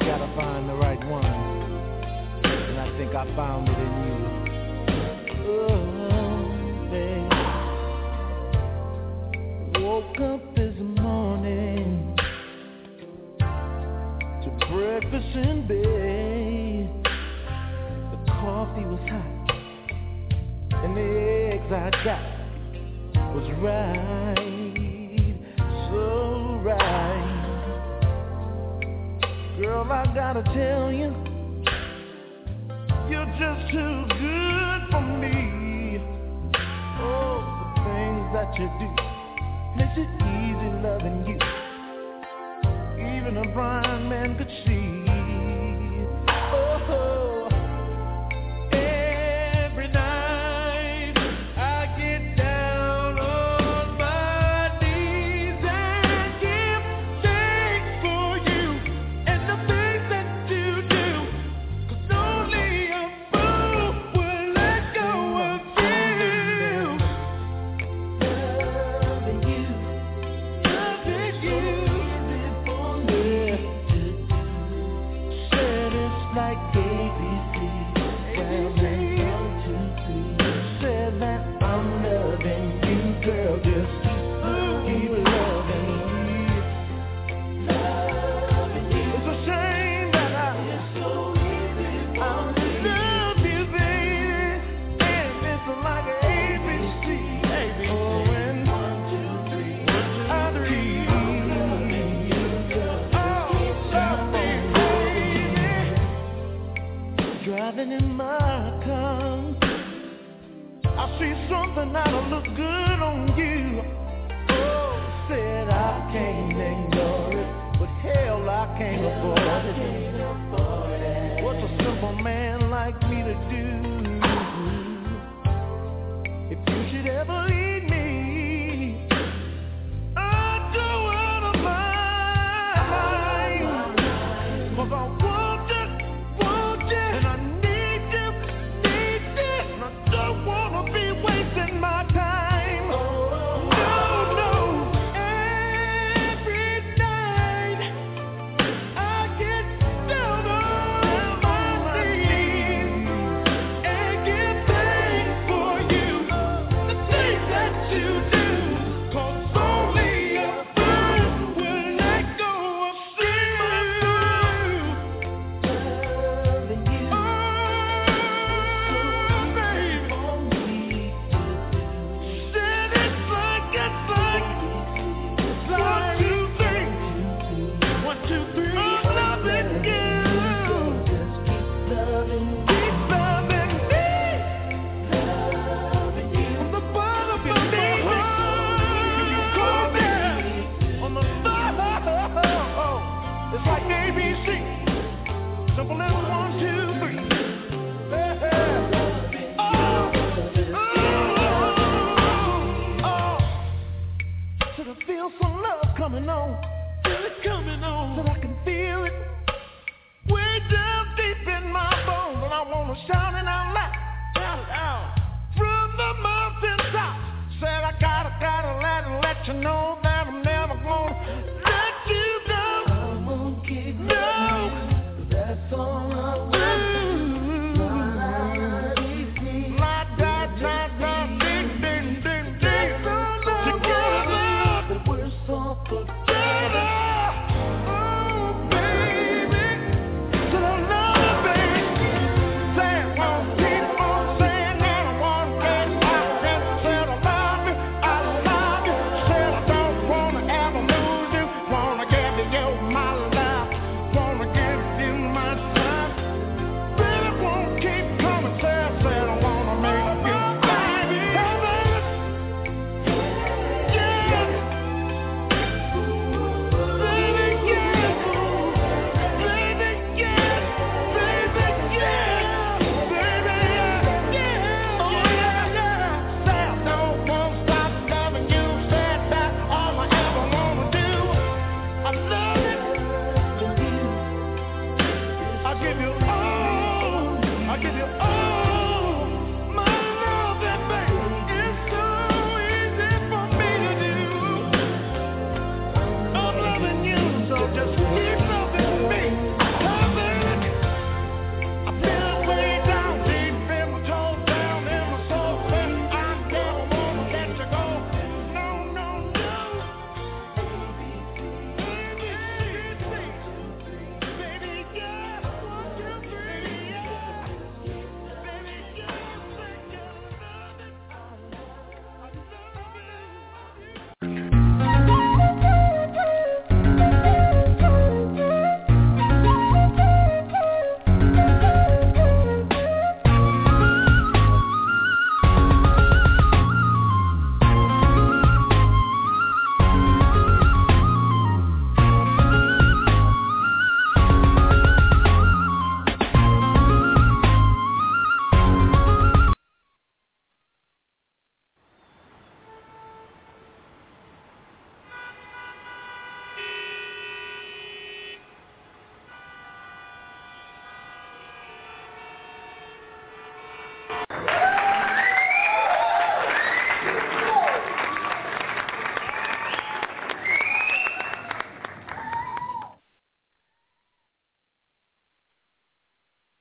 gotta find the right one. And I think I found it in you. Oh, babe. Woke up this morning to breakfast in bed. The coffee was hot and the eggs I got was right, so right. Girl, I gotta tell you, you're just too good for me. Oh, the things that you do makes it easy loving you. Even a blind man could see. Oh, every night I get down on my knees and give thanks for you and the things that you do. 'Cause only a fool will let go of you. Loving you, loving you. Said it's like ABC. Well, then 1, 2, 3. Said that I'm loving you, girl. Just keep loving me. Loving you. It's a shame that I love you, baby. And it's like ABC. Oh, and 1, 2, 3. 1, 2, 3. Driving in my car, I see something that'll look good on you. Oh, said I can't ignore it, but hell, I can't afford it. What's a simple man like me to do? If you should ever leave me, I'd go out of my mind. 'Cause I want you, and I need you, and I don't wanna be wasting my time. No, every night I get down on my knees and give thanks for you, the things that you do. 'Cause only a fool will let go of sin. Loving you, said it's like 1, 2, 3. 1, 2, 3. I'm loving you. Just keep loving me. Keep loving me. Loving you. From the bottom of my heart. On the oh, it's like ABC. Simple as 1, 2, 3. Should I feel some love coming on? Feel it coming on. That I can feel it way down deep in my bones. And I wanna shout it out loud. Shout it out. From the mountaintop. Said I gotta let you know that I'm never gonna let you go. I won't keep no. That's all I want. Said I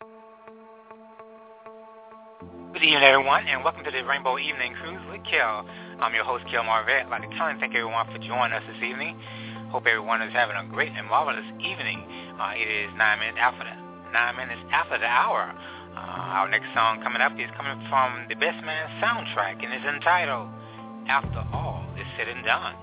Good evening, everyone, and welcome to the Rainbow Evening Cruise with Kel. I'm your host, Kel Marvette. I'd like to kindly thank everyone for joining us this evening. Hope everyone is having a great and marvelous evening. It is 9 minutes after the hour. Our next song coming up is coming from the Best Man soundtrack and is entitled After All Is Said and Done.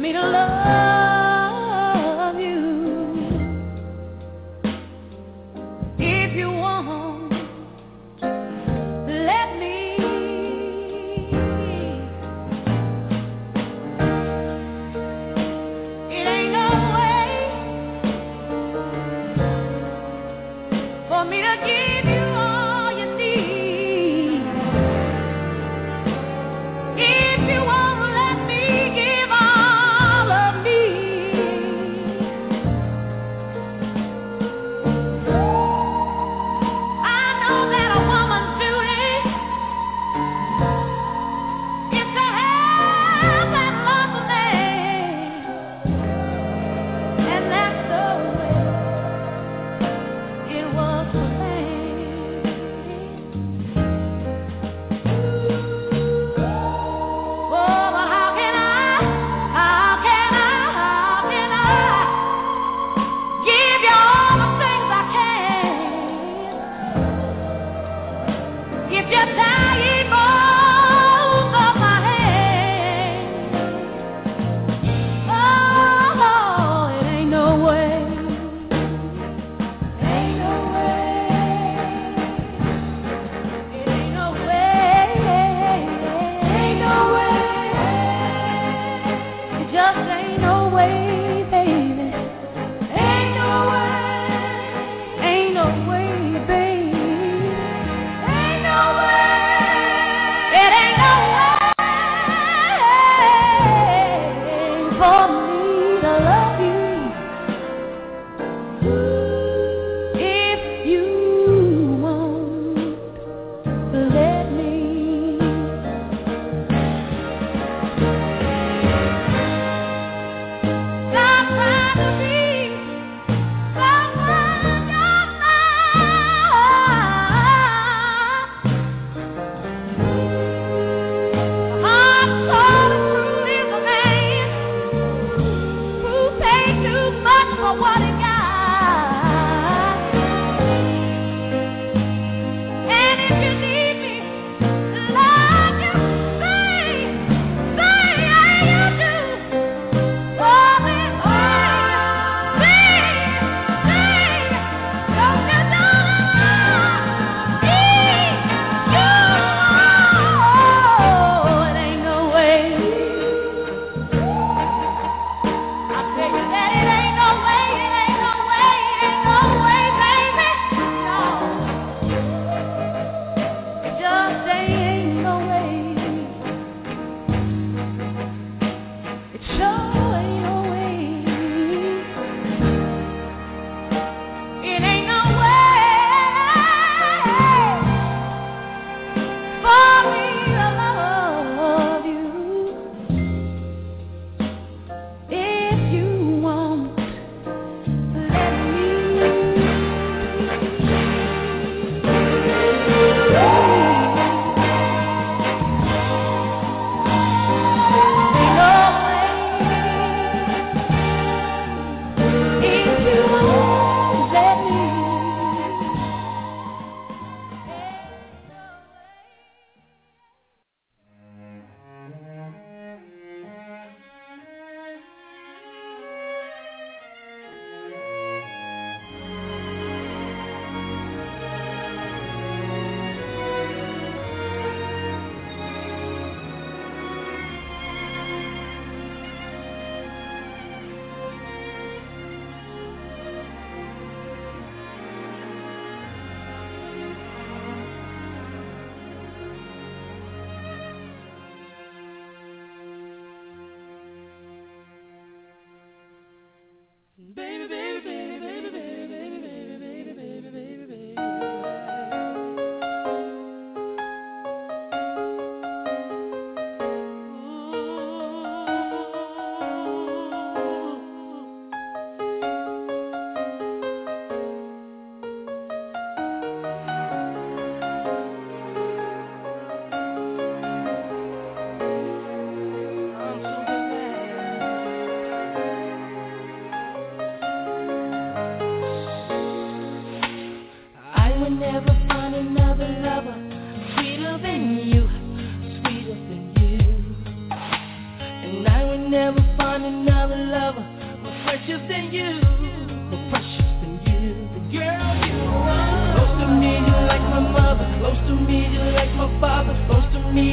me to love you. If you want, let me. It ain't no way for me to give you all you need. If you won't let me give all of me, I know that a woman's duty is to have and love a man, and that's the way it was for me. Oh, but how can I give you all the things I can if you're dying both of my hands? Oh, it ain't no way. Ain't no way. It ain't no way. Ain't no way. It just ain't no way, baby. Ain't no way. Ain't no way, baby. Ain't no way. It ain't no way for me to love you. If you won't let me. Stop trying to be someone you're not. Heart-soul truth is a man who paid too much for what he got. And if you need me to love you, say yeah, you do. Oh, baby, don't you know it ain't no way. I tell you that it ain't no way, it ain't no way, it ain't no way, baby. No, it just ain't no way. It sure ain't no way. It ain't no way for me to love you. If you won't let me. Ain't no way. If you won't let me. Baby, baby, baby, baby, baby, baby, baby, baby, baby, baby, baby. I'm so I would never find another lover sweeter than you, sweeter than you. And I would never find another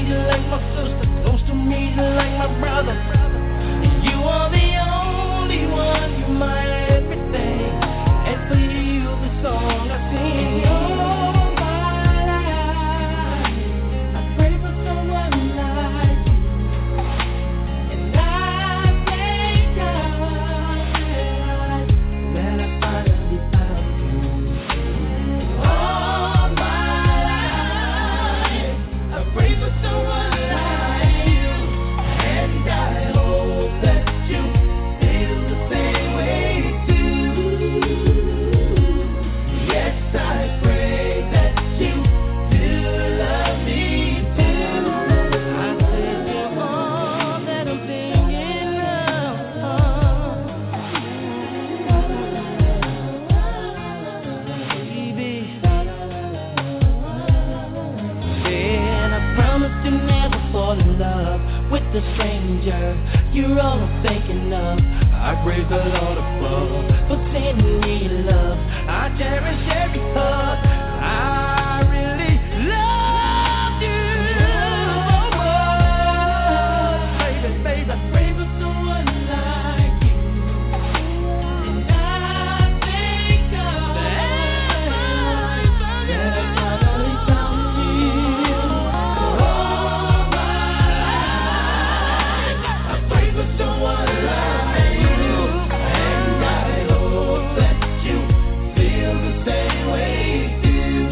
you like my sister, close to me you like my brother. You are the only one, you're my everything. And for you the song I sing. All my life I pray for someone like you. And I thank God that I finally found you. All my life I pray for someone like you. And I hope that you feel the same way too. Yes, I pray that you do love me too. I said you're all that I'm thinking of. Baby. And I promise to never fall in love with a stranger. You're all I'm thinking of. I praise the Lord above for sending me love. I cherish every hug. I really love you. Baby, baby, I pray for someone like you. And I thank God that I finally found you. All my life I pray for someone like you. And I hope that you feel the same way too.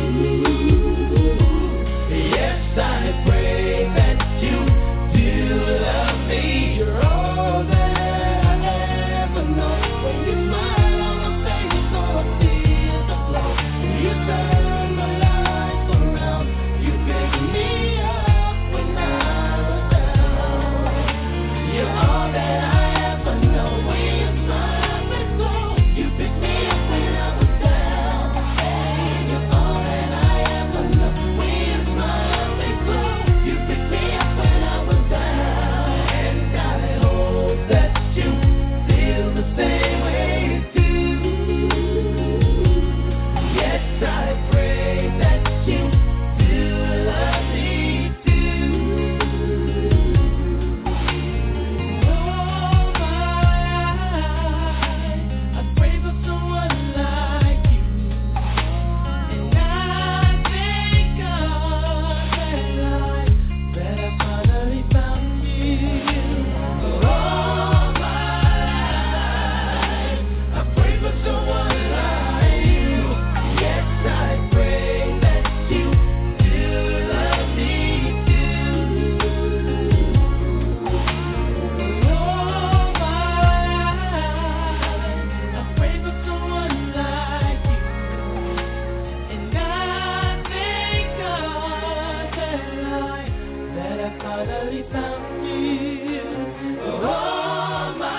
Yes, I pray that you do love me. You're all that I ever know. When you smile on my face, all I feel is the glow. You turn my life around. You pick me up when I was down. You're all that I ever know. When you smile and glow, you pick me up when I was down. Hey, you're all that I ever know. When you smile and glow, you pick me up when I was down. And I hope that you feel the same way too. Yes, I pray that you do love me too. All my life I pray for someone like you. And I thank God that I finally found you. All my life I pray for someone like you. Yes, I pray that you do love me too. All my life I pray for someone like you. And I thank God that I finally found you. All my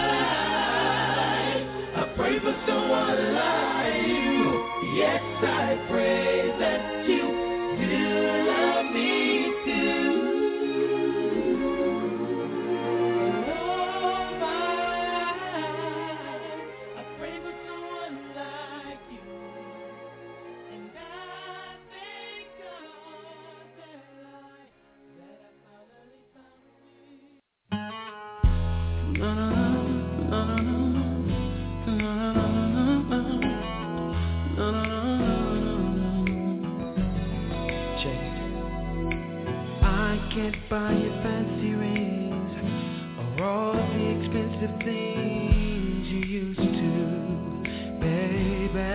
life I pray for someone like you. Yes, I pray that you do love me too. All my life I pray for someone like you. And I thank God that I finally found you. No, no, no, no, no, no, no, no, no, no, I can't buy you fancy rings or all the expensive things you used to, baby.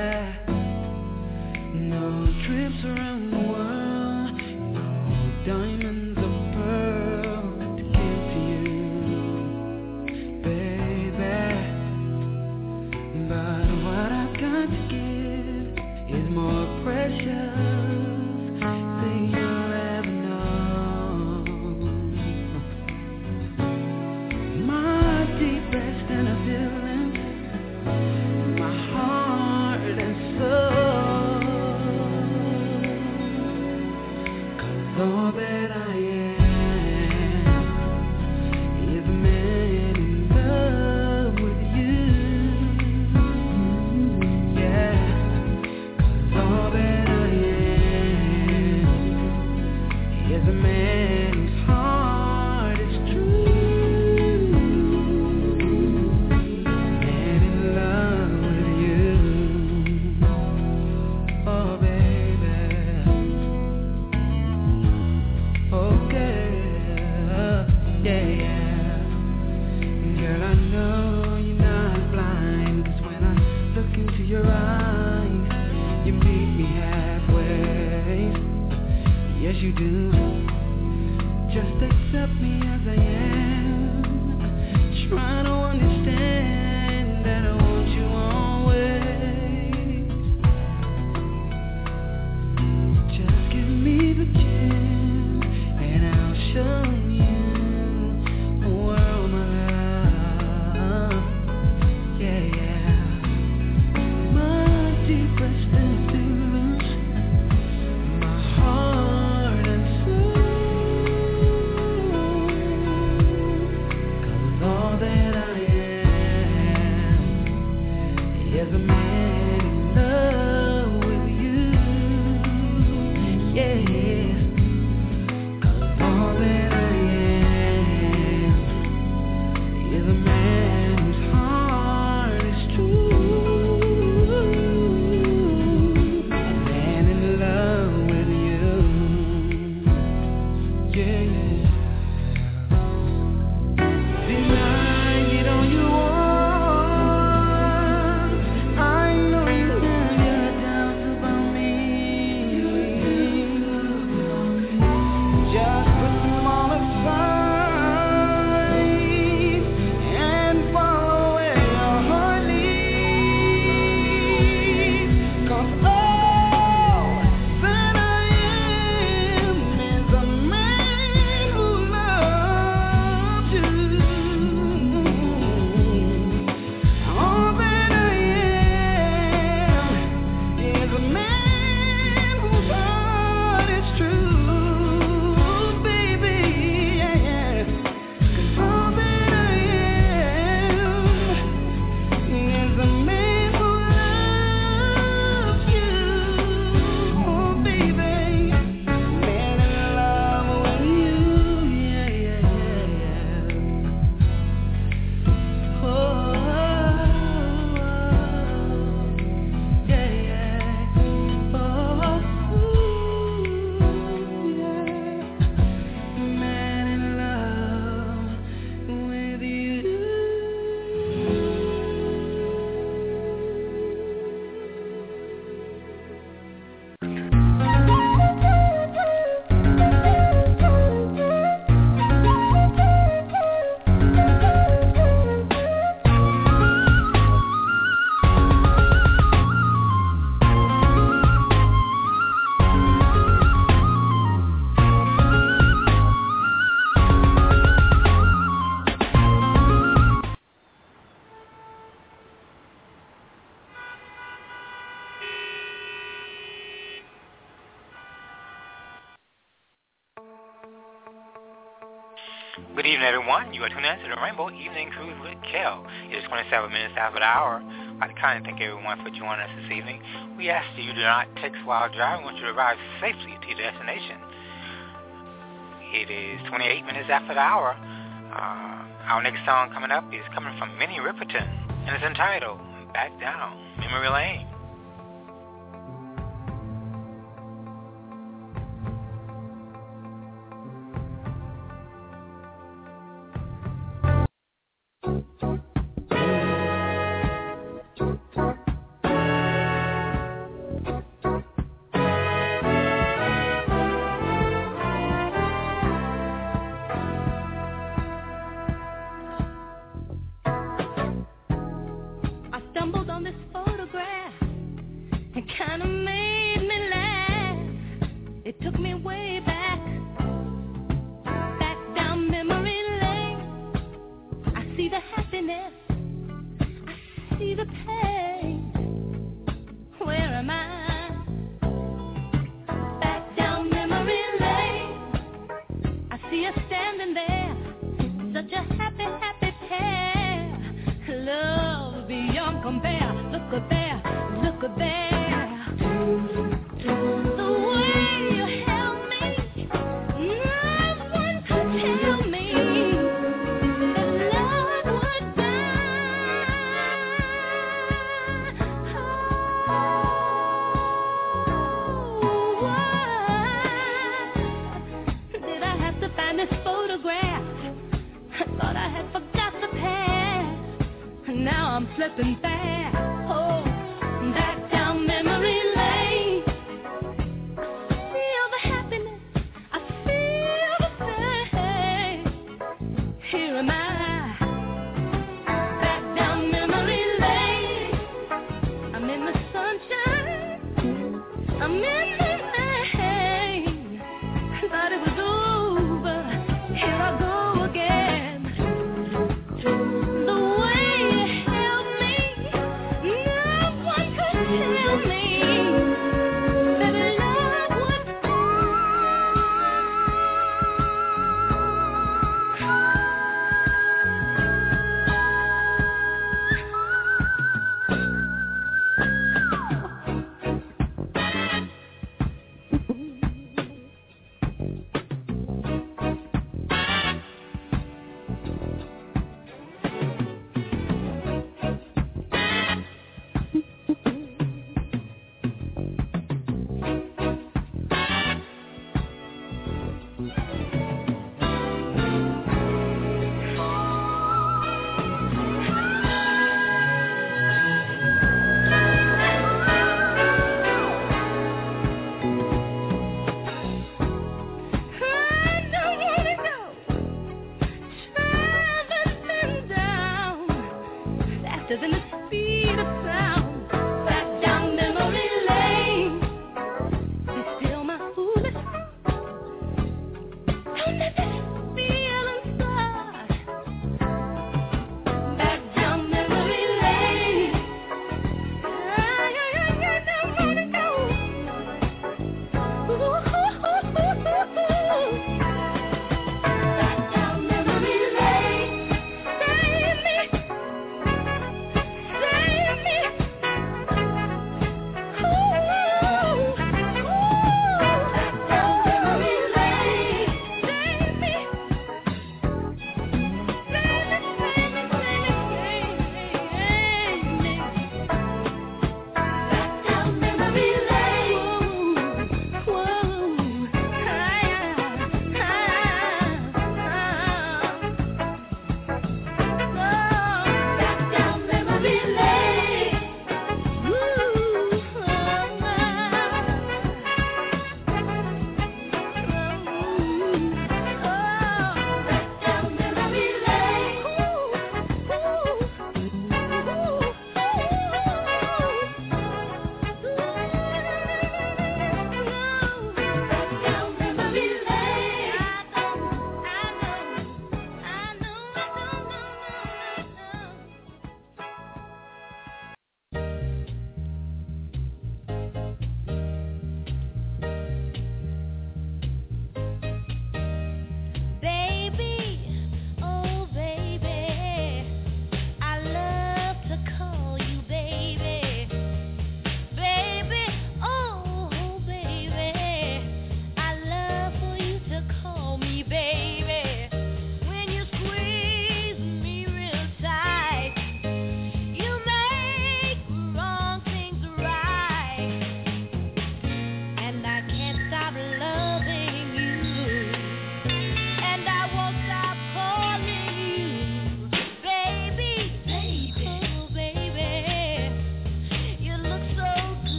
No trips around the world, no diamonds or pearls to give to you, baby. But what I've got to give is more precious than you'll ever know. My deepest inner feelings, my heart and soul. Good evening, everyone. You are tuning in to the Rainbow Evening Cruise with Kel. It is 27 minutes after the hour. I'd like to kindly thank everyone for joining us this evening. We ask that you do not text while driving. We want you to arrive safely to your destination. It is 28 minutes after the hour. Our next song coming up is coming from Minnie Riperton, and it's entitled Back Down Memory Lane. Photograph I'm slipping back, oh, back down memory lane. I feel the happiness, I feel the pain. Here am I, back down memory lane. I'm in the sunshine, I'm in the rain. Thought it was over, here I go again. The way you held me, no one could tell me that love would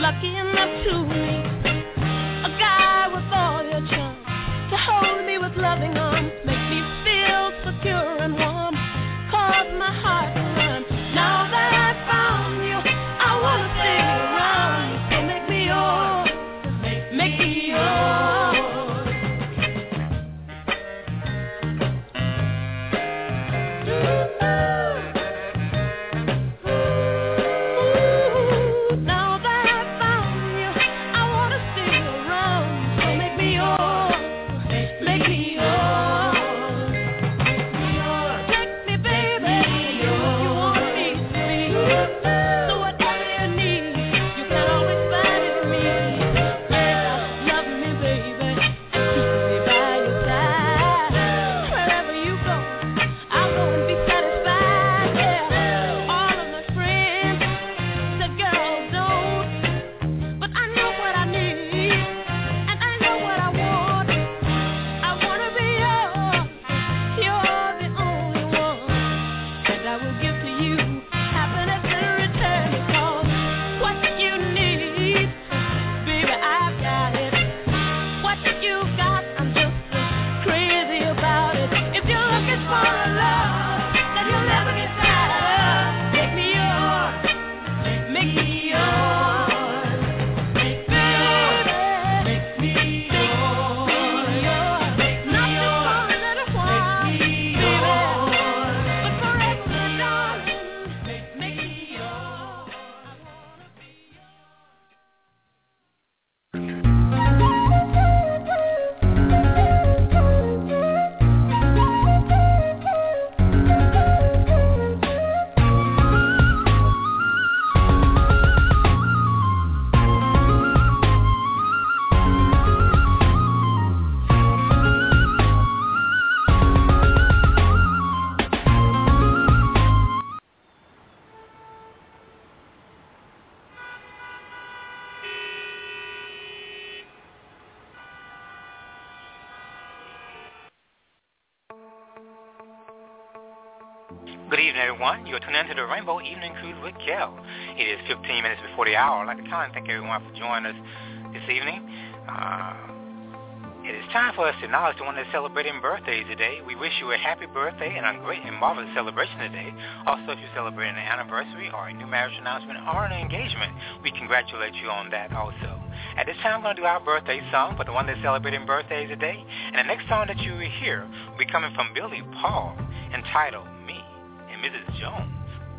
lucky enough to meet a guy with all your charm, to hold me with loving arms, make me feel secure and warm, cause my heart to run. Now that I found you, I wanna stay around. So make me yours, make me yours. Now that I found you, I wanna stay around. So make me yours, make me yours. Take me, baby, you want me to be. So whatever you need, you can always find it in me. Love me, baby, and keep me by your side. Wherever you go, I'll go and be satisfied. Yeah, all of my friends said, girl, don't. But I know what I need, and I know what I want. I wanna be yours. You're the only one, and I will give to you happiness in return. Because what you need, baby, I've got it. What you got, I'm just crazy about it. If you're looking for a love that you'll never get tired of, make me yours, make me yours, make me yours, make me yours, make me yours. Not just for a little while, baby, but forever, darling, make me yours. I wanna be Good evening, everyone. You're tuned into the Rainbow Evening Cruise with Kel. It is 15 minutes before the hour. I'd like to kindly thank everyone for joining us this evening. It is time for us to acknowledge the one that's celebrating birthdays today. We wish you a happy birthday and a great and marvelous celebration today. Also, if you're celebrating an anniversary or a new marriage announcement or an engagement, we congratulate you on that also. At this time, we're going to do our birthday song for the one that's celebrating birthdays today. And the next song that you will hear will be coming from Billy Paul, entitled Me and Mrs. Jones.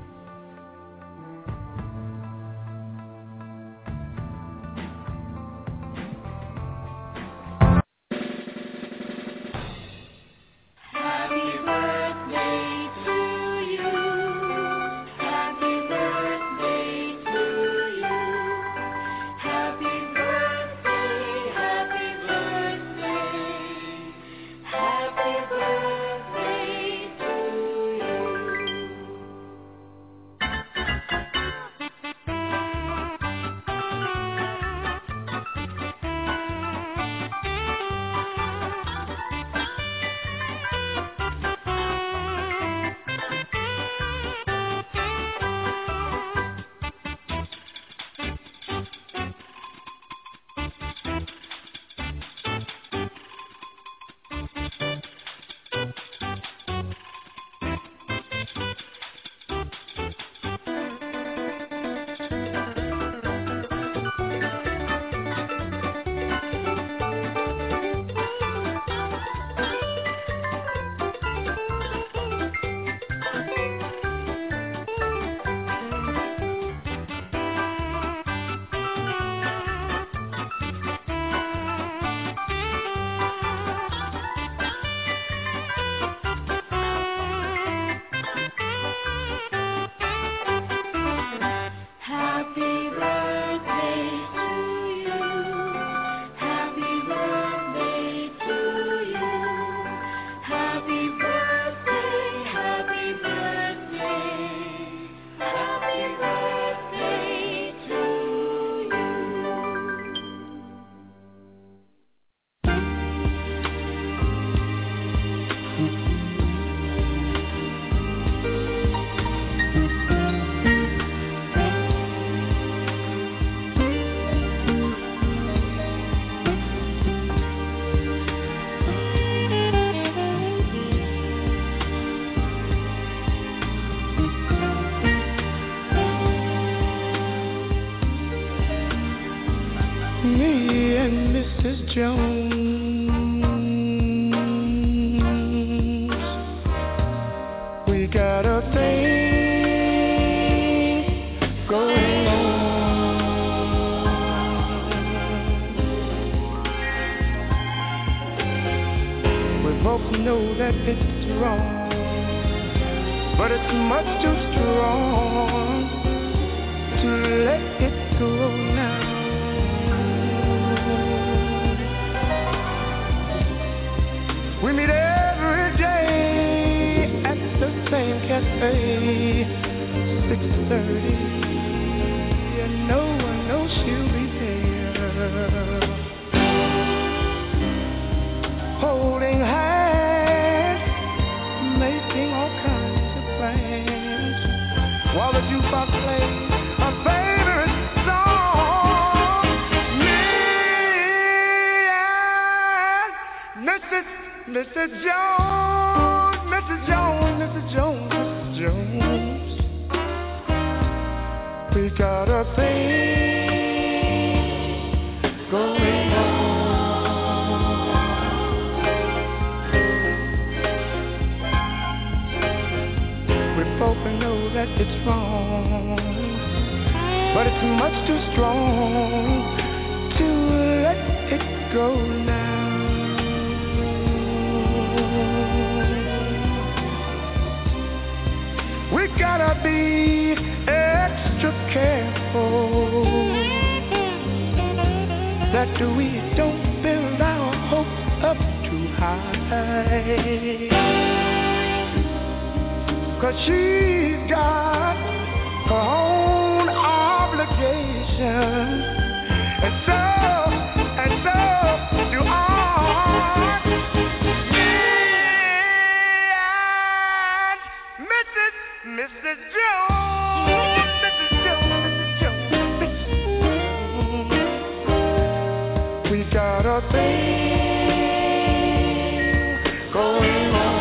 Happy birthday to you. Happy birthday to you. Happy birthday, happy birthday. Happy birthday to you. and Mrs. Jones, we got a thing going on. We both know that it's wrong, but it's much too strong to let it go now. We meet every day at the same cafe, 6:30, and no one knows she'll be there. Holding hands, making all kinds of plans, while the jukebox plays a favorite song. Me and Mrs. Jones, Mrs. Jones, Mrs. Jones, Mrs. Jones, we got a thing going on. We both know that it's wrong, but it's much too strong to let it go now. We gotta be extra careful that we don't build our hopes up too high, 'cause she's got her own obligations, and so do I. Mrs. Jones, Mrs. Jones, Mrs. Jones, Mrs. Jones, we got a thing going on.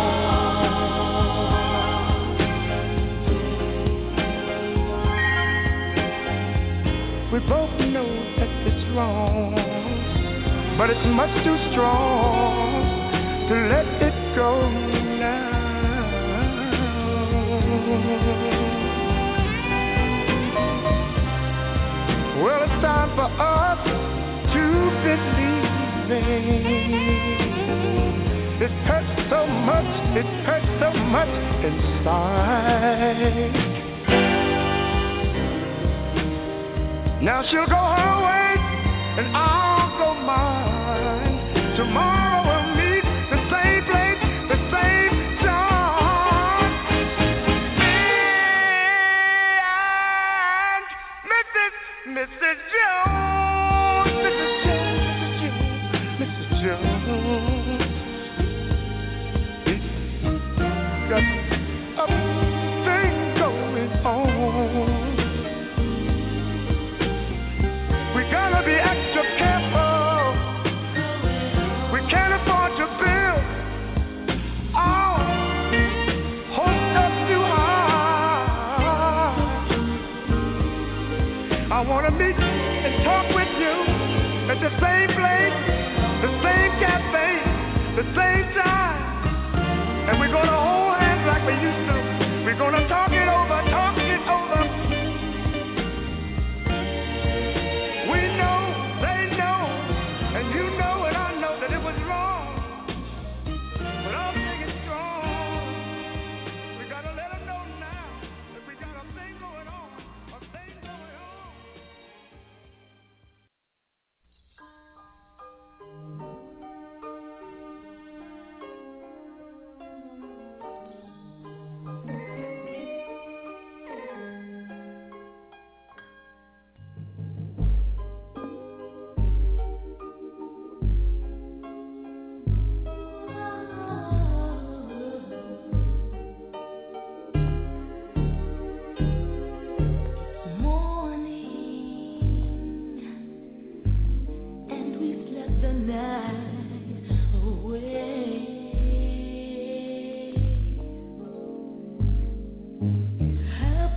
We both know that it's wrong, but it's much too strong to let it go now. Well, it's time for us to believe. It hurts so much inside. Now she'll go her way and I'll go mine. Tomorrow we'll meet the same place, the same time. Me and Mrs. Jones, Mrs. Jones, Mrs. Jones, we got a thing going on. We gotta be extra careful. We can't afford to build our hopes up too high. I wanna meet and talk with you at the same place, the same cafe, the same time. And we're gonna hold hands like we used to. We're gonna talk it over, talk it over. We know, they know, and you know and I know that it was wrong. But I'm thinking strong. We gotta let them know now that we got a thing going on, a thing going on.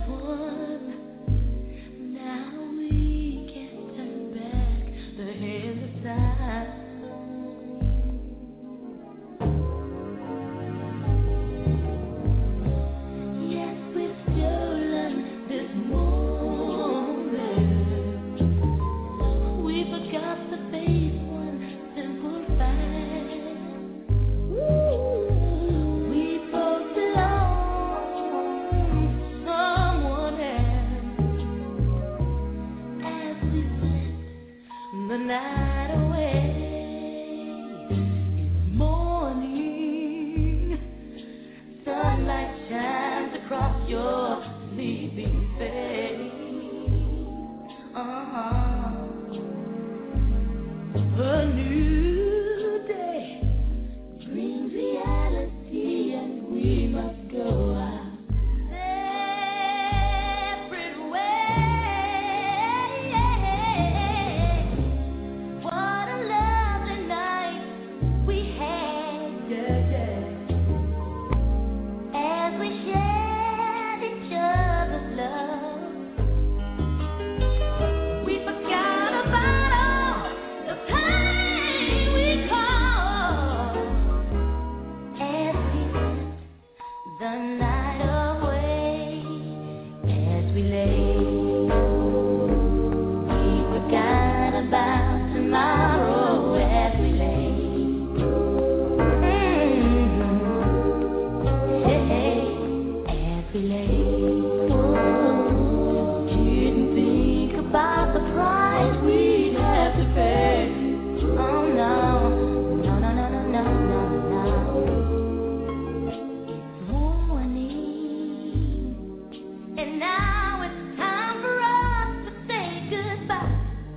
The across your sleeping face. A new day brings reality, and we must go our separate ways. What a lovely night we had, as we shared each other's love. We forgot about all the pain we caused as we spent the night away. As we lay, we forgot about tomorrow. As we lay, as we lay, didn't think about the price we'd have to pay. Oh no, no, no, no, no, no, no, no. It's morning, and now it's time for us to say goodbye.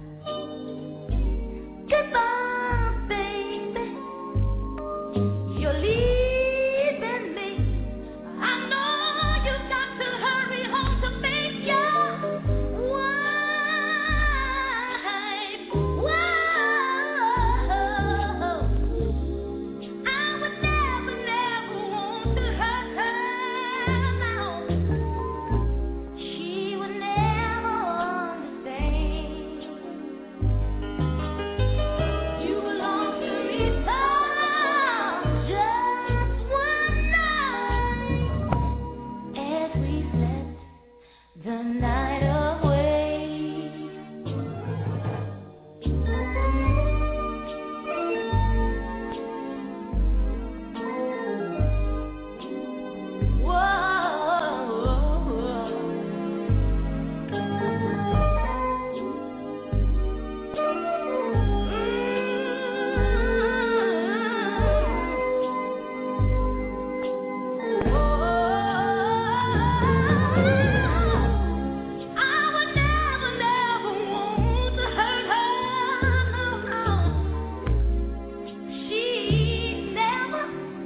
Goodbye, baby. You're leaving me. I know you've got to hurry home to make your wife. Whoa. I would never, never want to hurt her now. She would never understand. You belong to me for just one night, as we slept the night away. I would never, never want to hurt her. No, no. She never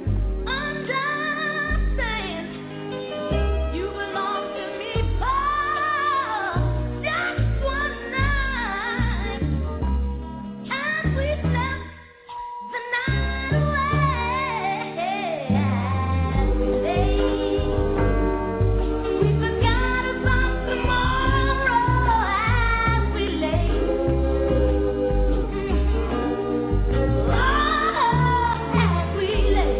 understands. You belong to me for just one night, and we slept the night away. As we lay, we forgot about tomorrow. As we lay, as we lay,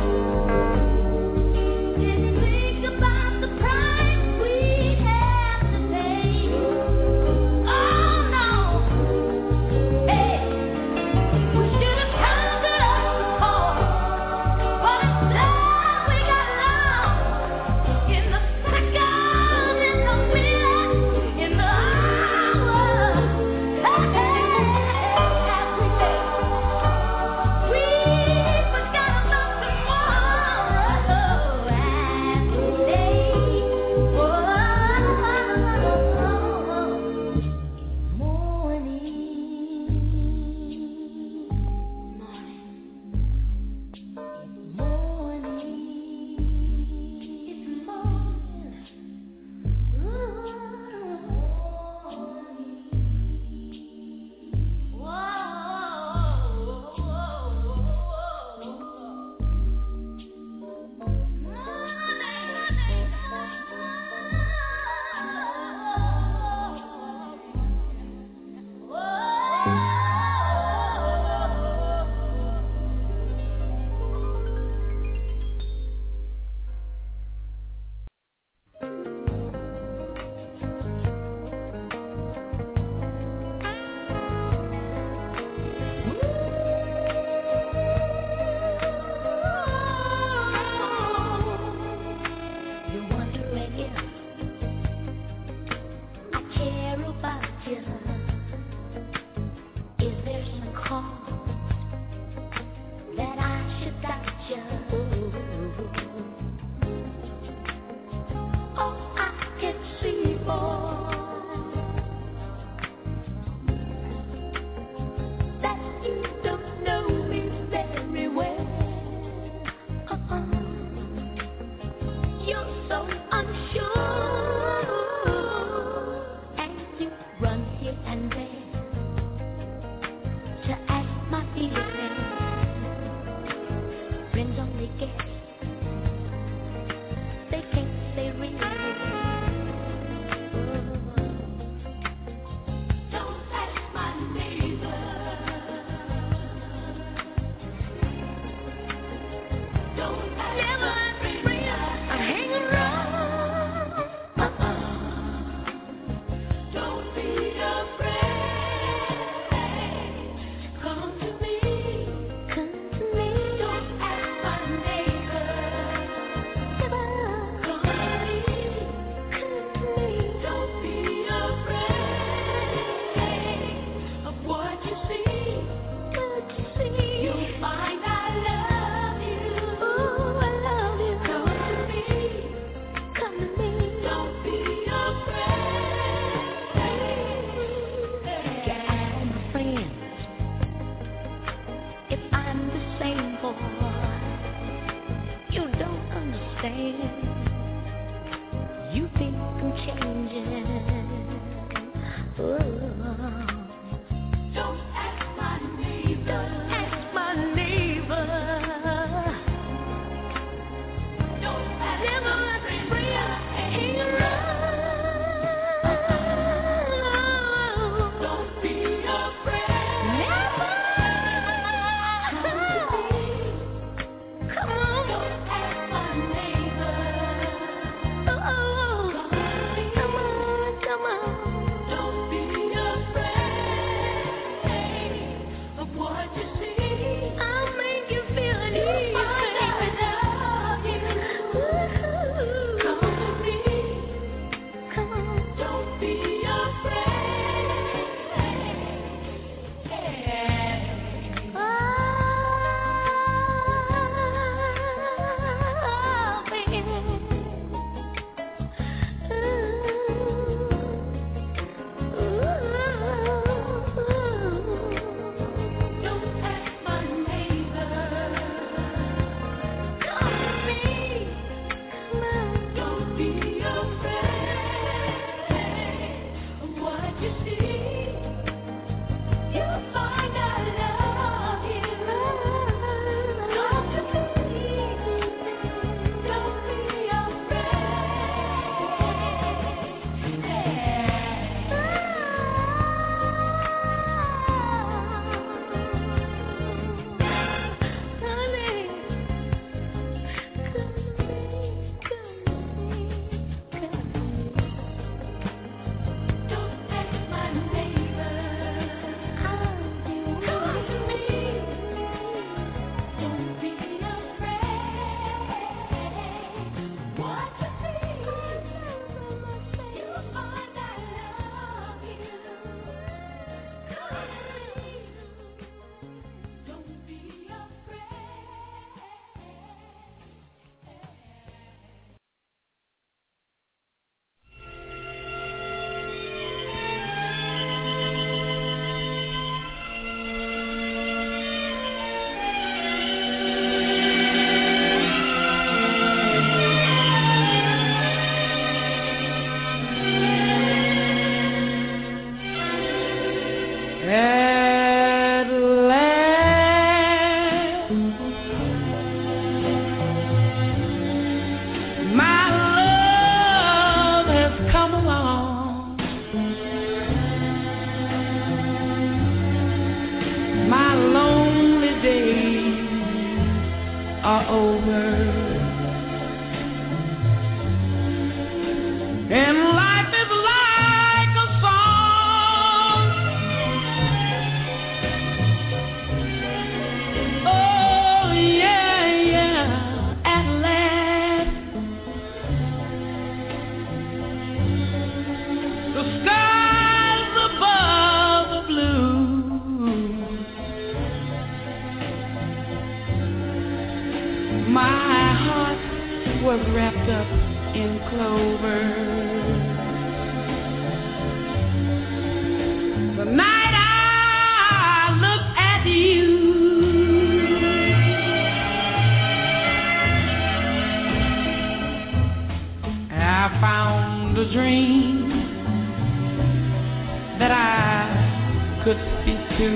didn't think about the price we'd have to pay. Oh no, hey, we should have counted up before, but instead we got lost in the second, in the minute, in the hour. As we lay, we forgot about tomorrow. As we lay, you're wondering if I care about you. Is there some cause that I should doubt you? You think I'm changing? Don't ask my neighbor. Don't ask my neighbor. Don't ask never my friend. Hang around. Don't be afraid. Never. Come on. Don't ask my neighbor. Come on. Don't be afraid of what you see. I'll make you feel at ease. Come to me. Come on. Don't be afraid. Oh, baby. Don't ask my neighbor. Come to me. Come on. Don't be afraid of what you see. You'll find I love you. Come to me. Don't be At last, my love has come along. My lonely days are over, and life is like a song. Oh yeah, yeah. At last, the skies above the blue. My heart was wrapped up in clover. The night I looked at you, I found a dream that I could speak to,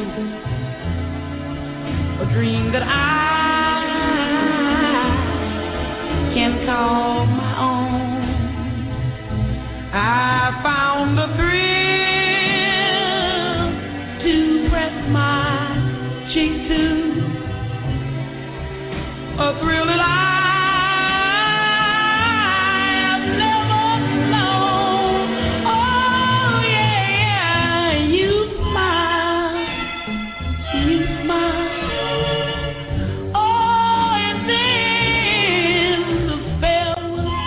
a dream that I can call my own. I found a thrill to press my cheek to, a thrill that I have never known. Oh yeah, you smile. Oh, and then the spell was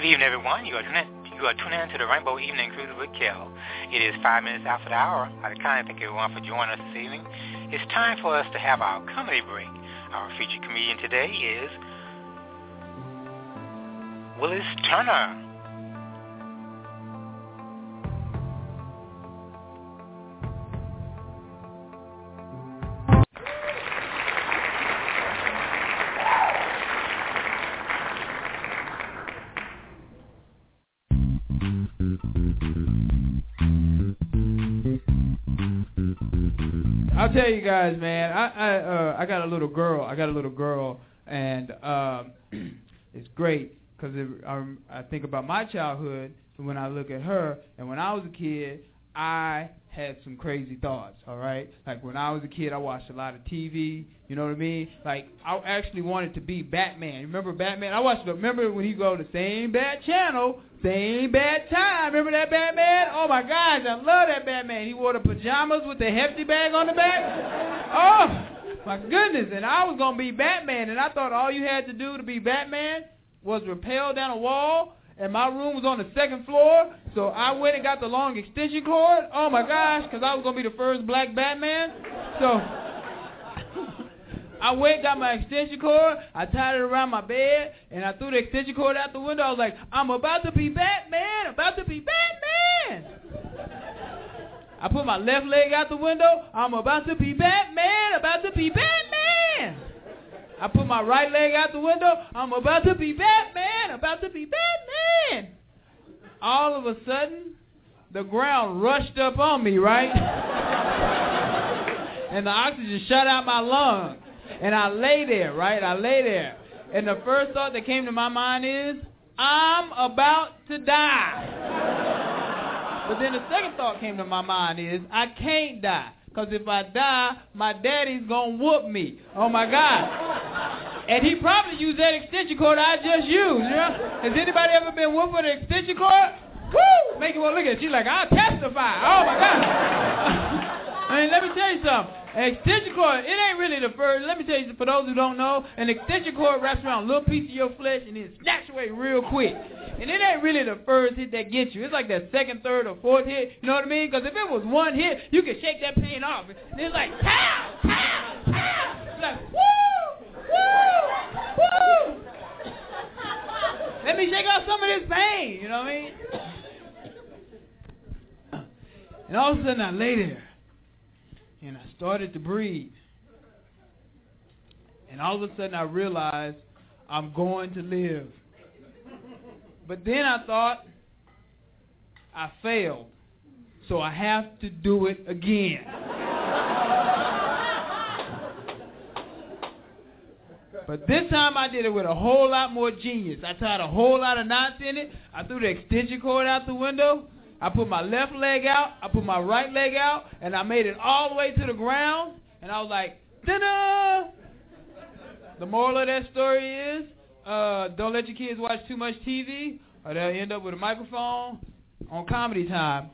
Good evening, everyone. You are tuning in to the Rainbow Evening Cruise with Kel. It is 5 minutes after the hour. I'd kindly thank everyone for joining us this evening. It's time for us to have our comedy break. Our featured comedian today is Willis Turner. I'll tell you guys, man. I got a little girl. And it's great because I think about my childhood when I look at her. And when I was a kid, I had some crazy thoughts. All right, like when I was a kid, I watched a lot of TV. You know what I mean? Like I actually wanted to be Batman. Remember Batman? Remember when he go to same bad channel, same bad time. Remember that Batman? Oh my gosh, I love that Batman. He wore the pajamas with the hefty bag on the back. Oh my goodness! And I was gonna be Batman, and I thought all you had to do to be Batman was rappel down a wall. And my room was on the second floor, so I went and got the long extension cord. Oh my gosh, because I was gonna be the first black Batman. So I went and got my extension cord, I tied it around my bed, and I threw the extension cord out the window. I was like, I'm about to be Batman, about to be Batman. I put my left leg out the window, I'm about to be Batman, about to be Batman. I put my right leg out the window, I'm about to be Batman, about to be Batman. All of a sudden, the ground rushed up on me, right? And the oxygen shut out my lungs. And I lay there, right? And the first thought that came to my mind is, I'm about to die. But then the second thought came to my mind is, I can't die. Because if I die, my daddy's going to whoop me. Oh, my God. And he probably used that extension cord I just used, you know? Has anybody ever been whooped with an extension cord? Woo! Make it well, look at it. She's like, I'll testify. Oh, my God. I mean, let me tell you something. An extension cord, it ain't really the first. Let me tell you, for those who don't know, an extension cord wraps around a little piece of your flesh and then snatch away real quick. And it ain't really the first hit that gets you. It's like that second, third, or fourth hit. You know what I mean? Because if it was one hit, you could shake that pain off. And it's like, pow, pow, pow. It's like, woo, woo, woo. Let me shake off some of this pain. You know what I mean? And all of a sudden, I lay there. And I started to breathe. And all of a sudden I realized I'm going to live. But then I thought I failed. So I have to do it again. But this time I did it with a whole lot more genius. I tied a whole lot of knots in it. I threw the extension cord out the window. I put my left leg out, I put my right leg out, and I made it all the way to the ground, and I was like, ta-da! The moral of that story is, don't let your kids watch too much TV, or they'll end up with a microphone on Comedy Time.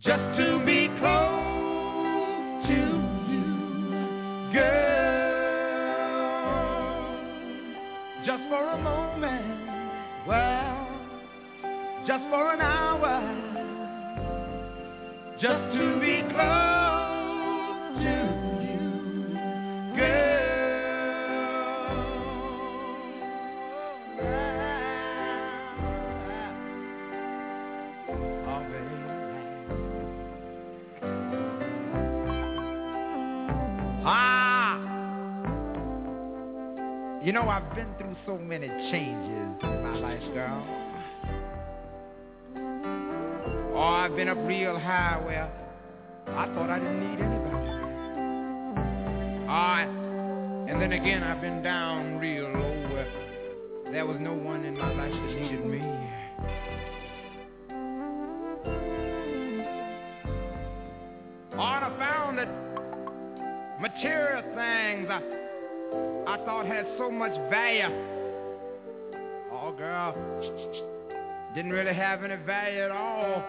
just to be close to you, girl. Just for a moment, well, just for an hour, just to be close to you, girl. You know, I've been through so many changes in my life, girl. Oh, I've been up real high where I thought I didn't need anybody. And then again, I've been down real low where there was no one in my life that needed me. Oh, and I found that material things I thought had so much value. Oh, girl, didn't really have any value at all.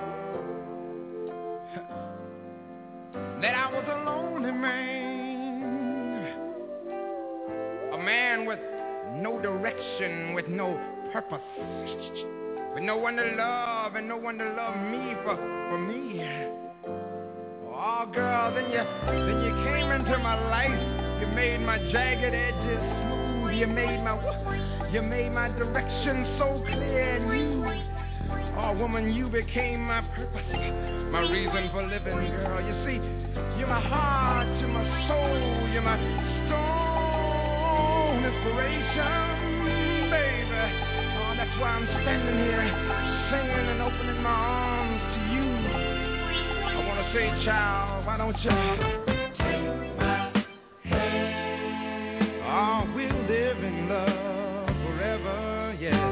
That I was a lonely man, a man with no direction, with no purpose, with no one to love and no one to love me for me. Oh, girl, then you came into my life. You made my jagged edges smooth. You made my direction so clear and new. Oh, woman, you became my purpose, my reason for living, girl. You see, you're my heart, you're my soul, you're my strong inspiration, baby. Oh, that's why I'm standing here, singing and opening my arms to you. I want to say, child, why don't you take my hand? Oh, we'll live in love forever, yeah.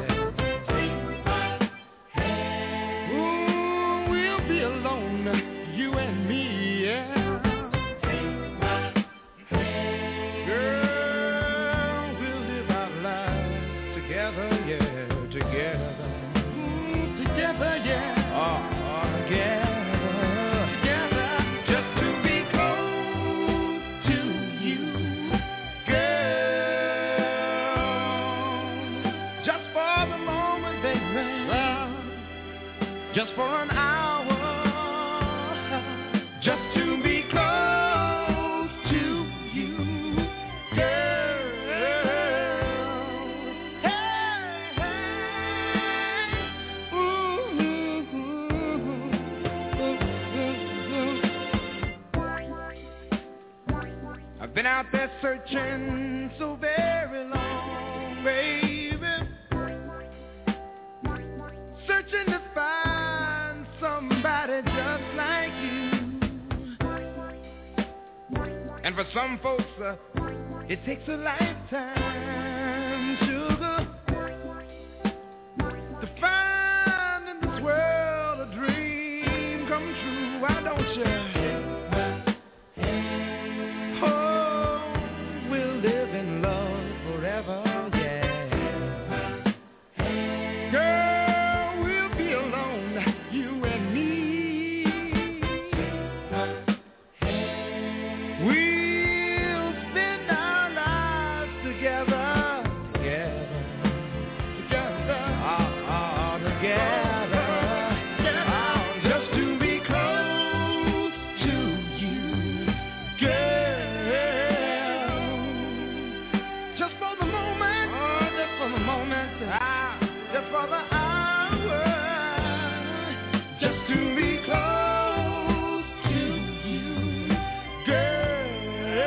Just for an hour, just to be close to you, girl. Hey, hey. Ooh, I've been out there searching so very long, baby, searching to find somebody just like you. And for some folks, it takes a lifetime, sugar, to find in this world a dream come true. Why don't you? Oh, we'll live in love forever, yeah. Girl, we'll be alone, you and me. We'll spend our lives together, together, just to be close to you, girl. Just for the moment, just for the moment, just for the hour, just to be close to you, girl.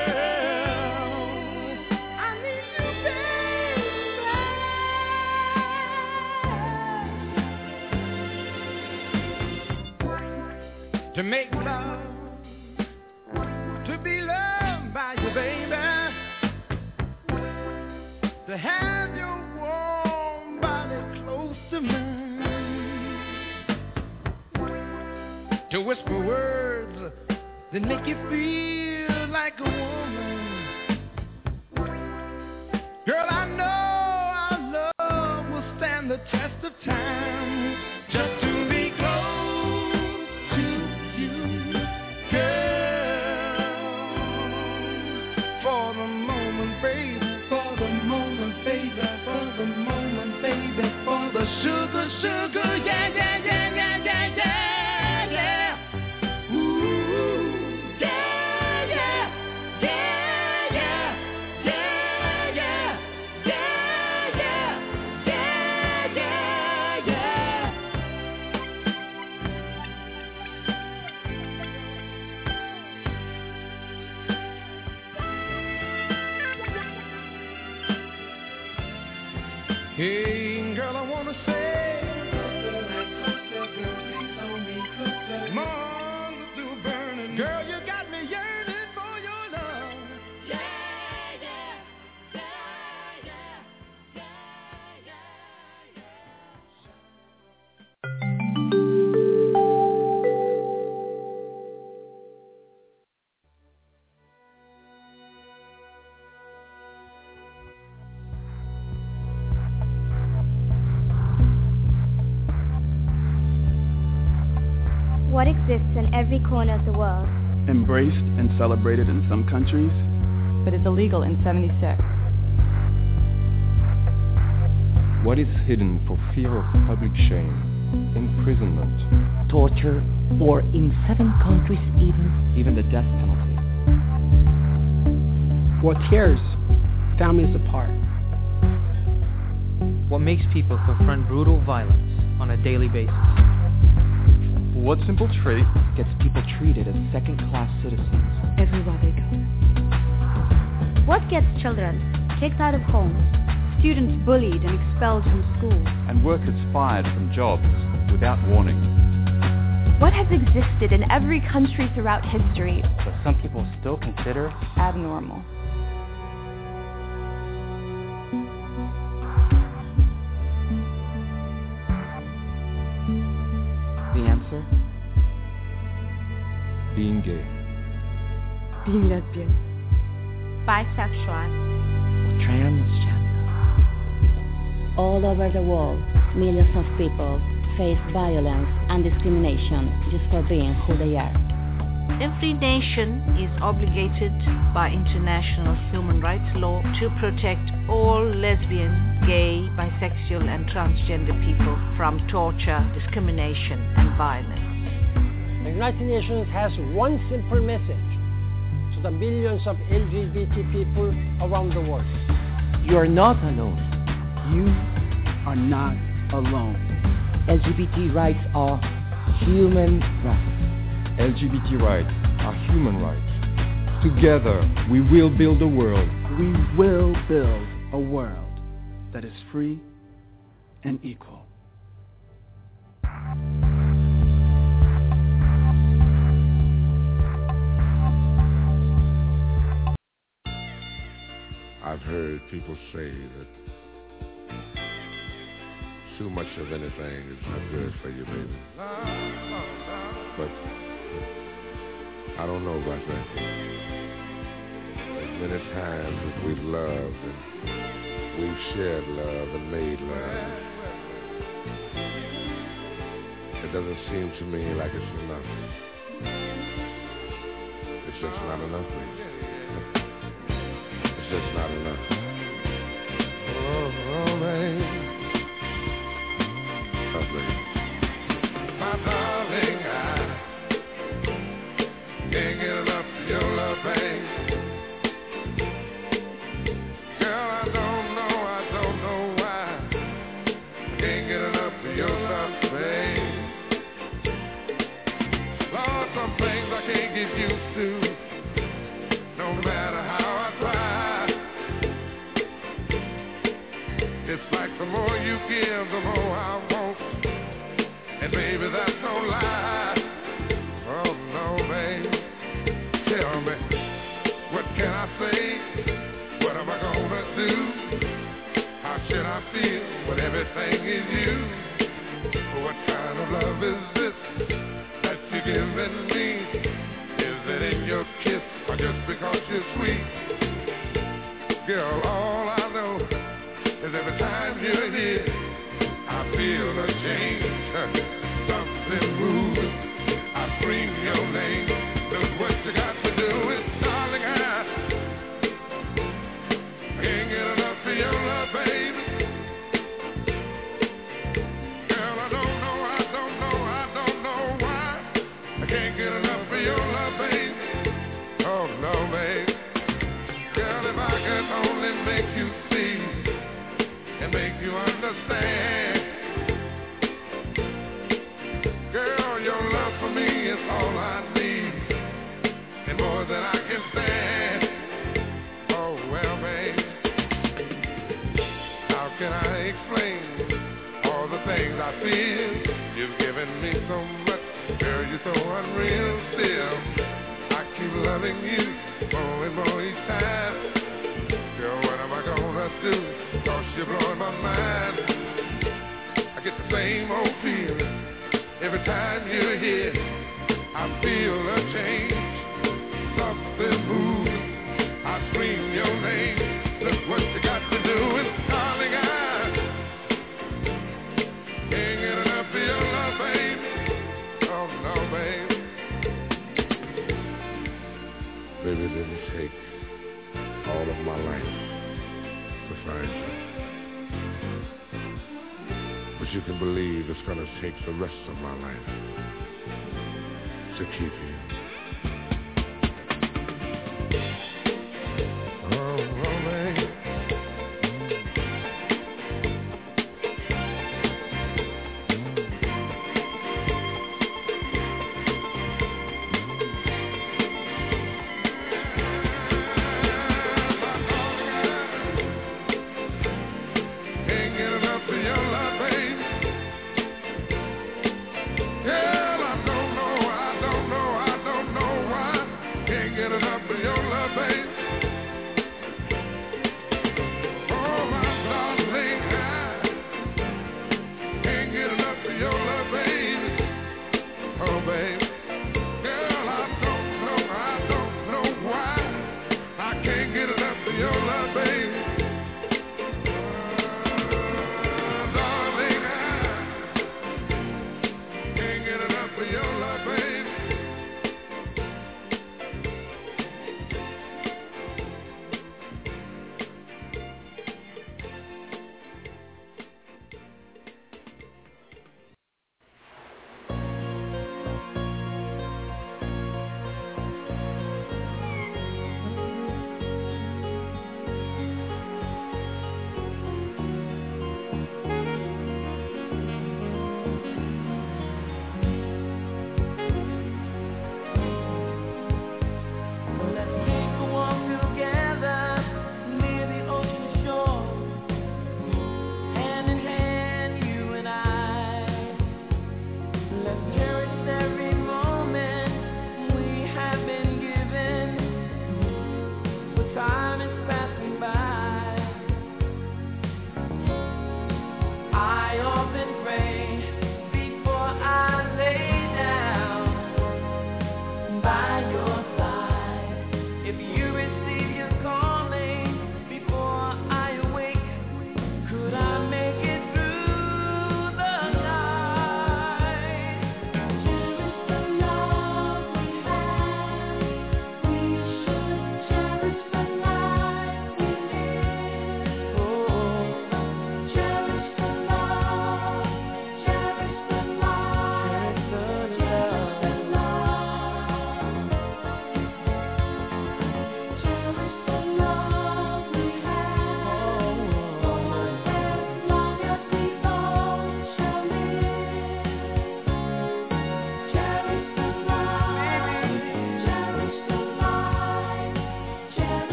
I need you, baby, to make love, to be loved by you, baby, to have your warm body close to mine, to whisper words that make you feel like a woman. Girl, I know our love will stand the test of time. Just to be close to you, for the moment, baby. For the moment, baby. For the moment, baby. For the sugar, sugar, yeah, yeah, yeah, yeah, yeah, yeah, yeah. Ooh, yeah, yeah, yeah, yeah, yeah, yeah, yeah, yeah, yeah, yeah, yeah. Hey, girl, I wanna say, Mom, still burning. Girl, you got me yearning for your love. Yeah, yeah, yeah, yeah, yeah, yeah, What exists in every corner of the world? Embraced and celebrated in some countries, but is illegal in 76. What is hidden for fear of public shame, imprisonment, torture, or in 7 countries even the death penalty. What tears families apart? What makes people confront brutal violence on a daily basis? What simple trait gets people treated as second-class citizens everywhere they go? What gets children kicked out of homes, students bullied and expelled from school, and workers fired from jobs without warning? What has existed in every country throughout history, but some people still consider abnormal? The answer? Being gay. Being lesbian. Bisexual. Transgender. All over the world, millions of people face violence and discrimination just for being who they are. Every nation is obligated by international human rights law to protect all lesbian, gay, bisexual and transgender people from torture, discrimination and violence. The United Nations has one simple message to the millions of LGBT people around the world. You are not alone. You are not alone. LGBT rights are human rights. LGBT rights are human rights. Together, we will build a world. We will build a world that is free and equal. I've heard people say that too much of anything is not good for you, baby. But I don't know about that. As many times as we've loved and we've shared love and made love, it doesn't seem to me like it's enough. It's just not enough, baby. It's just not enough. Oh, baby. My darling, I can't get enough of your love, babe. Girl, I don't know why. Can't get enough of your love, babe. Lord, some things I can't get used to, no matter how I try. It's like the more you give, the more I want. And baby, that's no lie. Oh no, babe. Tell me, what can I say? What am I gonna do? How should I feel when everything is you? What kind of love is this that you're giving me? Is it in your kiss or just because you're sweet? Girl, all I know is every time you're here, I feel a change. Something moving, I scream your name. Look what you got to do is, darling, I can't get enough of your love, baby. Girl, I don't know why. I can't get enough of your love, baby. Oh, no, baby. Girl, if I could only make you see and make you understand. Girl, your love for me is all I need and more than I can stand. Oh, well, babe, how can I explain all the things I feel? You've given me so much, girl, you're so unreal still. I keep loving you more and more each time. Girl, what am I gonna do? 'Cause you're blowing my mind. I get the same old feeling every time you're here. I feel a change, something moving. I scream your name. Look what you got to do, and darling, I can't get enough of your love, baby. Oh no, baby. Baby, it didn't take all of my life to find you. But you can believe it's gonna take the rest of my life to keep you. Oh, man. Can't get enough of your love, baby. Girl, I don't know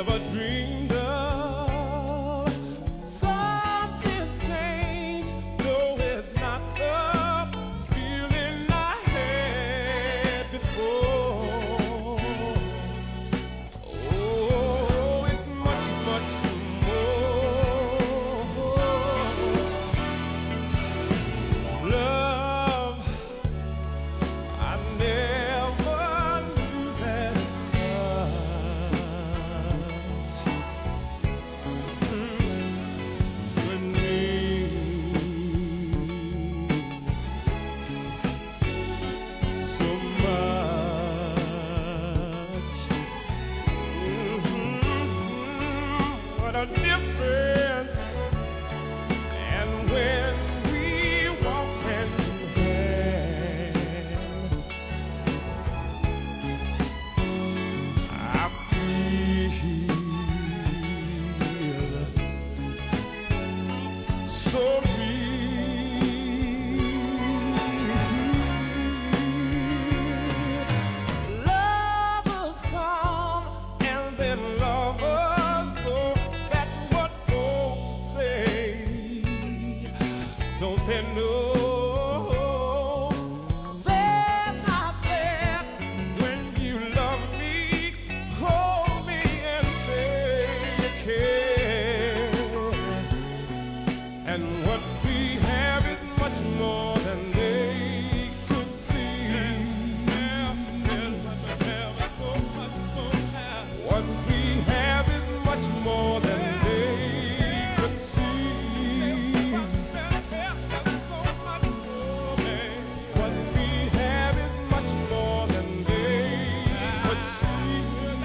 never dreamed of. Something changed, no, it's not the feeling I had before. Oh, it's much, much more. Love, I never knew that would mean so much. What a difference. And when we walk hand in hand, I feel so real. Lovers come and then lovers go. That's what folks say. Don't they know? They're not there when you love me. Hold me and say you care. And what we have is much more than they could see. What we have is much more than they could see. What we have is much more than they could see.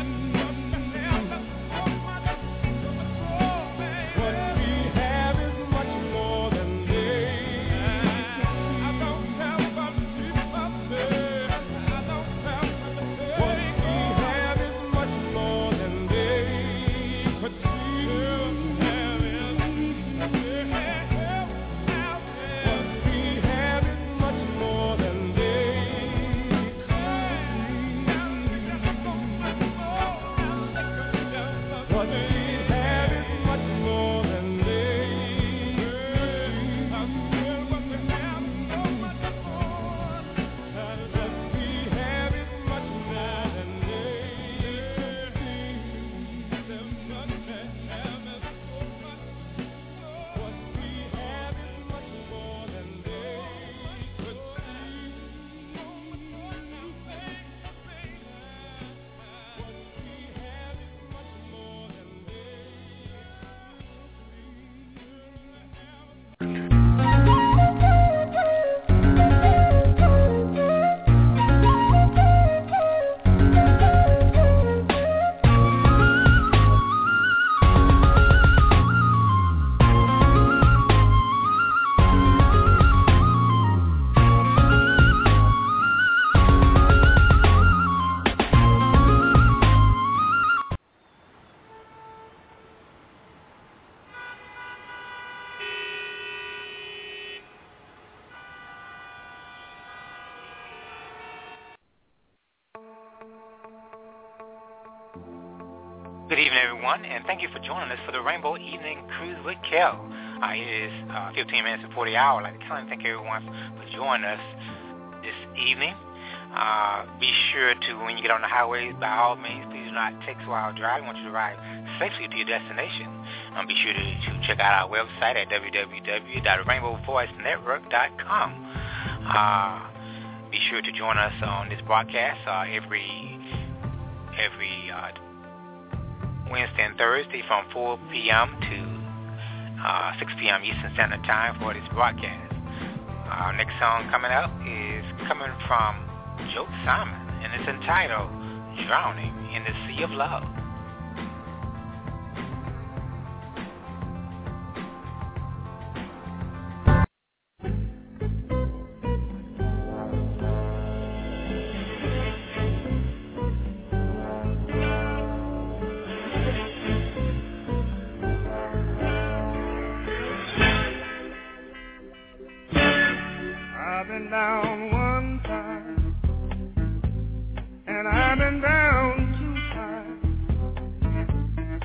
What we have is much more than they I don't care what people say. I don't care what they say. What we have is much more than they could see. What we have is much more than they What we have is much more than Good evening, everyone, and thank you for joining us for the Rainbow Evening Cruise with Kel. It is 15 minutes before the hour. I'd like to kind of thank everyone for joining us this evening. Be sure to, when you get on the highways, by all means, please do not take 2-hour drive. We want you to arrive safely to your destination. Be sure to check out our website at www.rainbowvoicenetwork.com. Be sure to join us on this broadcast every Wednesday and Thursday from 4 p.m. to 6 p.m. Eastern Standard Time for this broadcast. Our next song coming up is coming from Joe Simon, and it's entitled Drowning in the Sea of Love. I've been down one time, and I've been down 2 times.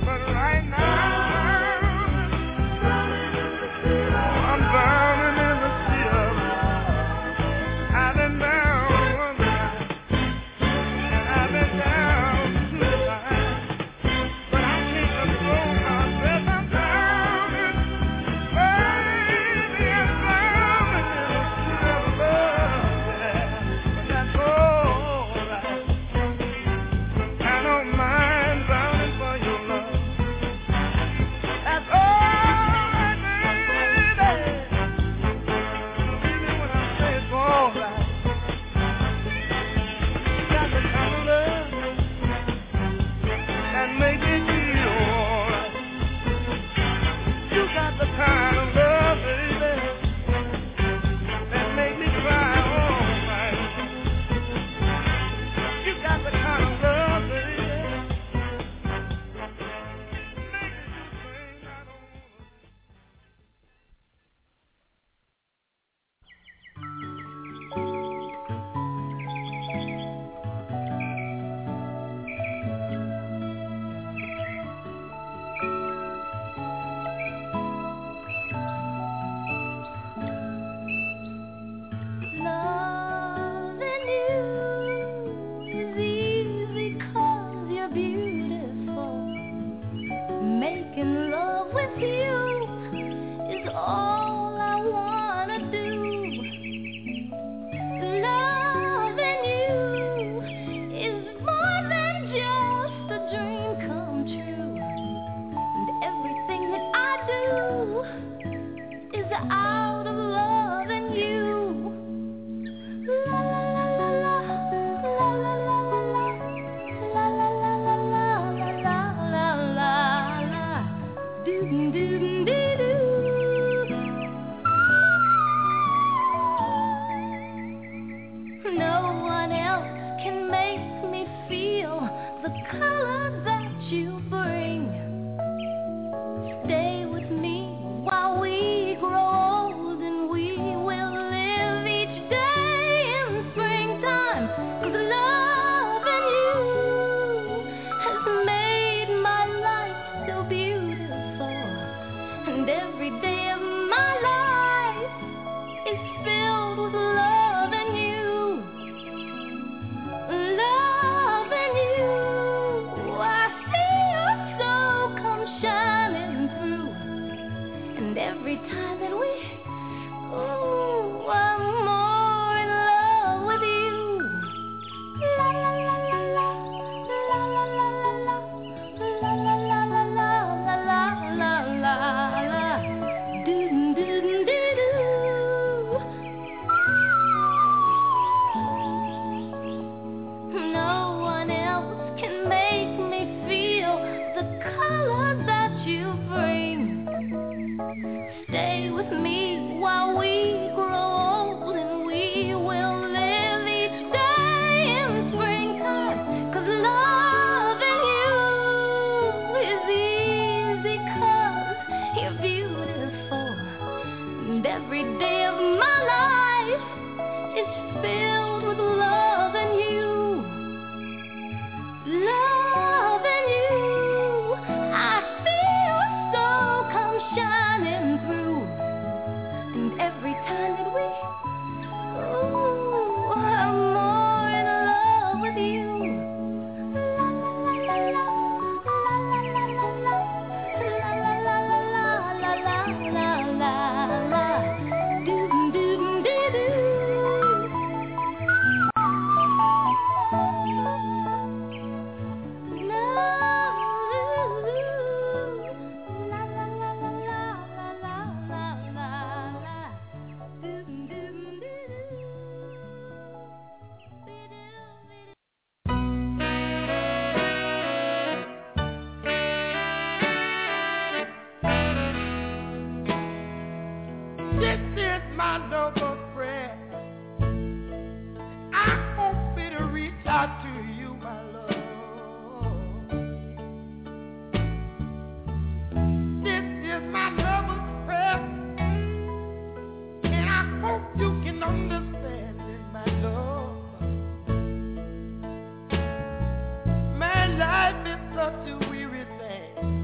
Such a weary thing.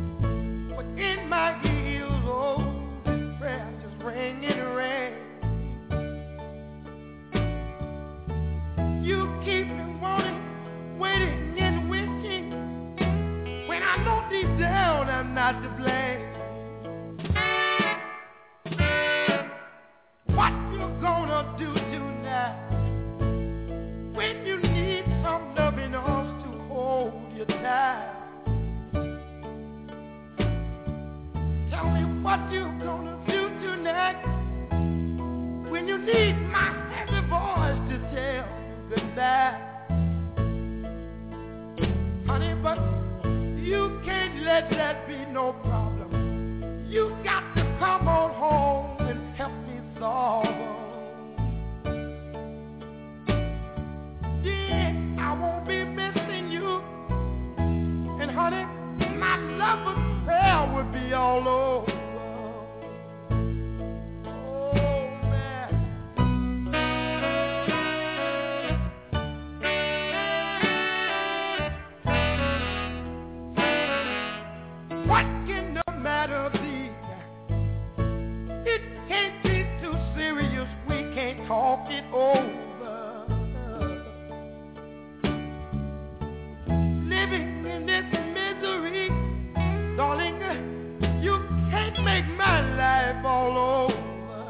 not to blame. What you gonna do tonight when you need some loving arms to hold you tight? Tell me what you gonna do tonight when you need my heavy voice to tell you goodbye. Honey, but you can't let that be no problem. You got to come on home and help me solve them. Yeah, I won't be missing you. And honey, my love affair would be all over. What can the matter be? It can't be too serious. We can't talk it over. Living in this misery, darling, you can't make my life all over.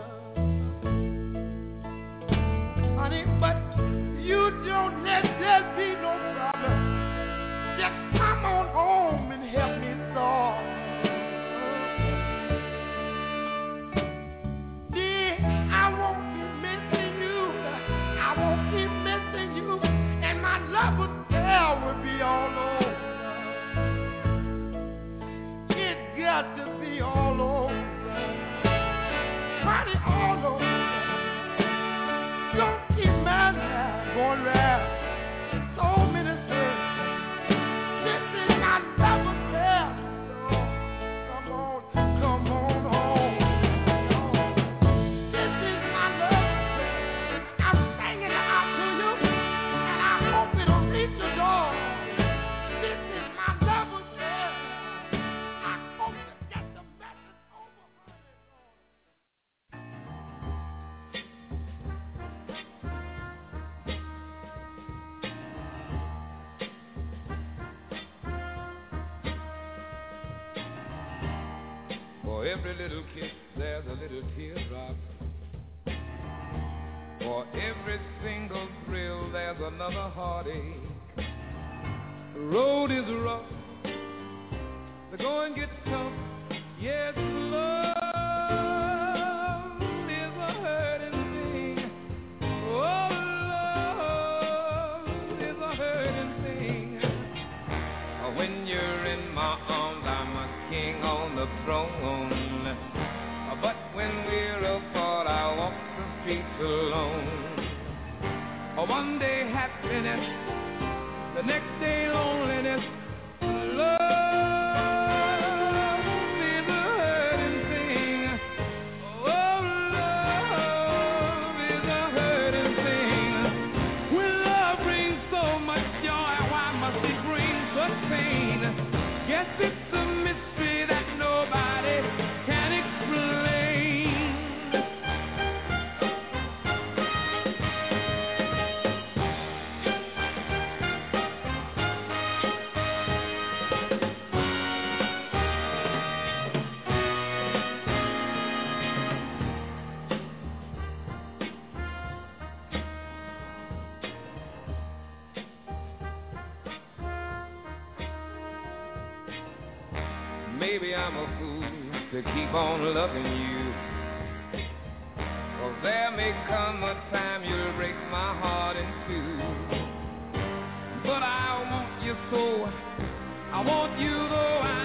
Honey, but you don't let that be no problem. Just come on home and help me solve. Dear, I won't be missing you. I won't be missing you. And my love affair will be all over. It got to be all over. Honey, all over. Don't keep my life going round. So many things. This is my love affair. Come on home. This is my love affair. I'm singing it out to you, and I hope it'll reach the door. This is my love affair. I hope to get the message over. For every little kiss, there's a little teardrop. For every single thrill, there's another heartache. The road is rough, the going gets tough. Yes, love is a hurting thing. Oh, love is a hurting thing. When you're in my arms, I'm a king on the throne. But when we're apart, I walk the streets alone. One day happiness, the next day loneliness. Love is a hurting thing. Oh, love is a hurting thing. When love brings so much joy, why must it bring such pain? Guess it's a mystery that nobody can explain. Maybe I'm a fool to keep on loving you. For there may come a time you'll break my heart in two. But I want you so, I want you though I